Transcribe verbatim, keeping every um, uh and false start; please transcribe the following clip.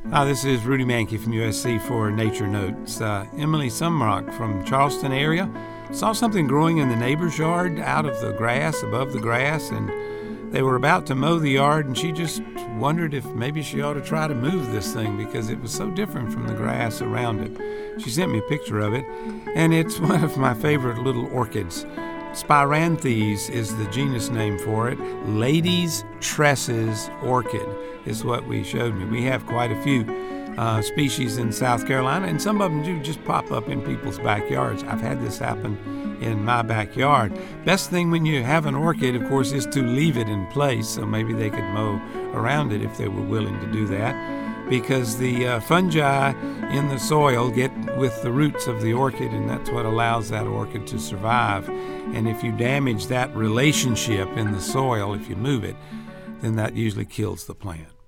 Hi, this is Rudy Mankey from U S C for Nature Notes. Uh, Emily Sumrock from Charleston area saw something growing in the neighbor's yard out of the grass, above the grass, and they were about to mow the yard, and she just wondered if maybe she ought to try to move this thing because it was so different from the grass around it. She sent me a picture of it, and it's one of my favorite little orchids. Spiranthes is the genus name for it. Ladies' tresses orchid is what we showed me. We have quite a few uh, species in South Carolina, and some of them do just pop up in people's backyards. I've had this happen in my backyard. Best thing when you have an orchid, of course, is to leave it in place, so maybe they could mow around it if they were willing to do that, because the uh, fungi in the soil get with the roots of the orchid, and that's what allows that orchid to survive. And if you damage that relationship in the soil, if you move it, then that usually kills the plant.